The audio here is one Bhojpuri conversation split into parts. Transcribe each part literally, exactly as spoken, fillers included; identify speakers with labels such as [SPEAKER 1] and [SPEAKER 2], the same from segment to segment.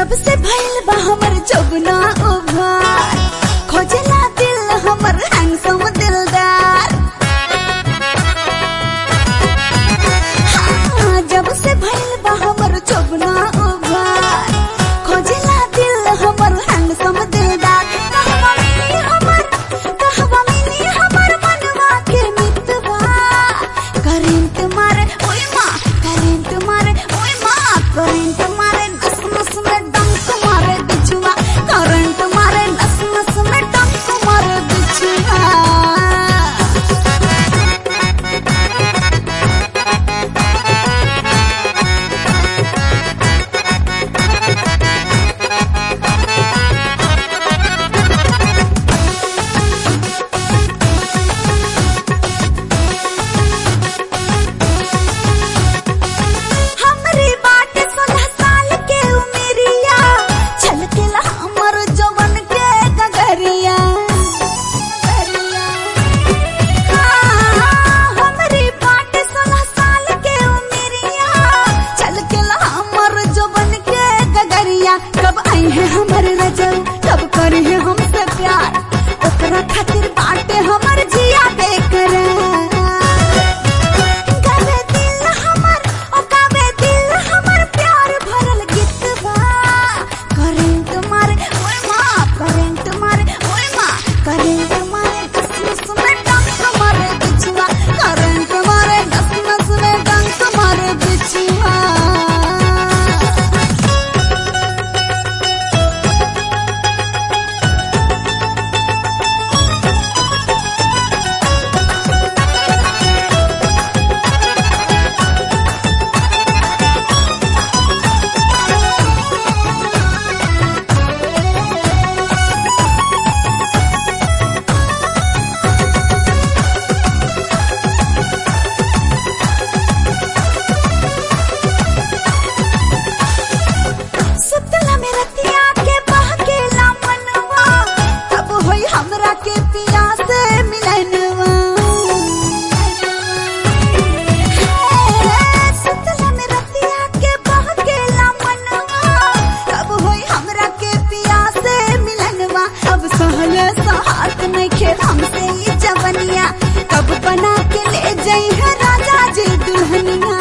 [SPEAKER 1] जब से भइल बा हमर जौबना उभार, खोजला दिल हमर हैंडसम दिलदार। हाँ, जब से भइल बा हमर जौबना उभार, खोजला दिल हमर हैंडसम दिलदार। कहवा मिली हमर, कहवा मिली हमर मनवा के मितवा, करेंट मारे ओए माँ, करेंट मारे ओए माँ, करेंट मारे नस नस में डंक मारे बिछुआ, करेंट मारे नस नस में डंक मारे बिछुआ। हमरी बात सोलह साल के उमेरिया, छलकेला हमर जवन के गगरिया। हाँ, हमरी बात सोलह साल के उमेरिया, छलकेला हमर जवन के गगरिया। कब आई है हमर रजल, कब करी है हमसे प्यार, ओकरा खातिर बाटे हमर जिया बेकरार। गावे दिल हमर, ओ गावे दिल हमर प्यार भरल गीतवा, करेंट मारे ओए माँ, करेंट मारे ओए माँ, करेंट मारे नस नस में डंक मारे बिछुआ, करेंट मारे नस नस में डंक मारे बिछुआ। सुतला में रतिया के बहकेला मनवा, कब होई हमरा के पिया से मिलनवा। हे, सुतला में रतिया के बहकेला मनवा, कब होई हमरा के पिया से मिलनवा। अब सहले सहात नइखे हमसे ई जवनिया, कब बना के ले जई है राजा जी दुल्हनिया।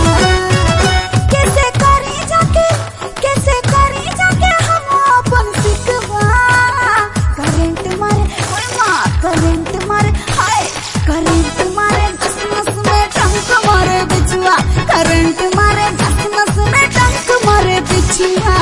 [SPEAKER 1] कैसे करी जाके, कैसे करी जाके हम अपन सिकवा, करेंट मारे ओए माँ, करेंट मारे हाय, करेंट मारे नस नस में डंक मारे बिछुआ, करेंट मारे नस नस में डंक मारे बिछुआ।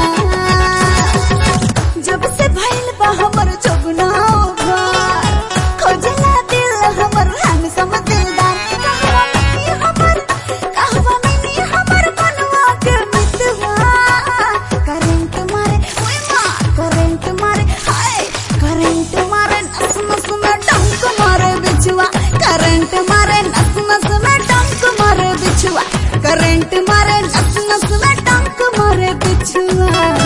[SPEAKER 1] जब से भइल बा हमर जौबना उभार, खोजला दिल हमर हैंडसम दिलदार। कहवा मिली हमर, कहवा मिली हमर मनवा के मितवा, करेंट मारे ओए माँ, करेंट मारे हाय, करेंट मारे नस नस में डंक मारे बिछुआ, करेंट मारे नस नस में डंक मारे बिछुआ, करेंट मारे नस नस में डंक मारे बिछुआ।